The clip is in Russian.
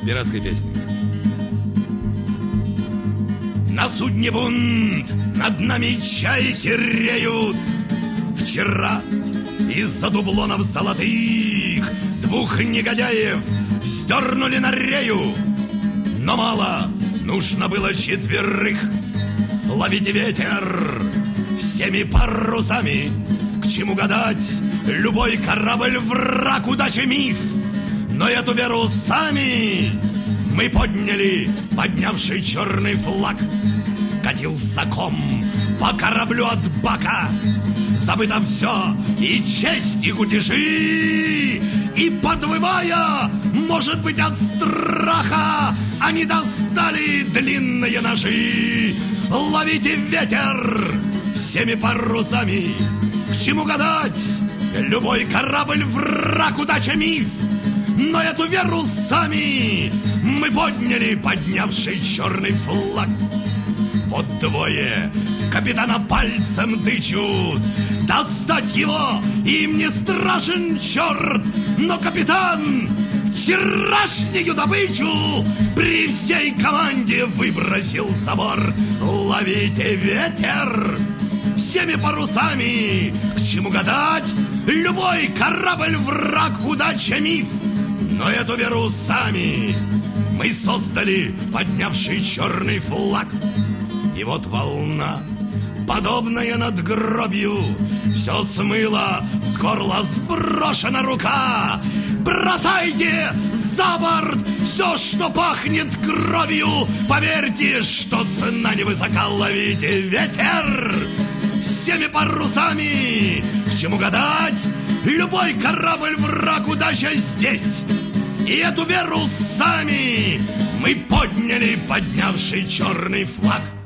пиратской песни. На судне бунт, над нами чайки реют. Вчера из-за дублонов золотых двух негодяев вздернули на рею. Но мало, нужно было 4. Ловите ветер всеми парусами. К чему гадать, любой корабль враг, удачи миф. Но эту веру сами мы подняли, поднявший черный флаг. Катился ком по кораблю от бака. Забыто все, и честь, и кутежи. И подвывая, может быть, от страха, они достали длинные ножи. Ловите ветер всеми парусами. К чему гадать, любой корабль враг, удача миф. Но эту веру сами мы подняли, поднявший черный флаг. Вот двое в капитана пальцем тычут. Достать его им не страшен черт. Но капитан вчерашнюю добычу при всей команде выбросил за борт. Ловите ветер всеми парусами. К чему гадать, любой корабль враг, удача миф. Но эту веру сами мы создали, поднявший черный флаг. И вот волна, подобная надгробью, все смыло, с горла сброшена рука. Бросайте за борт все, что пахнет кровью. Поверьте, что цена невысока. Ловите ветер всеми парусами. К чему гадать, любой корабль враг, удача здесь. И эту веру сами мы подняли, поднявший черный флаг.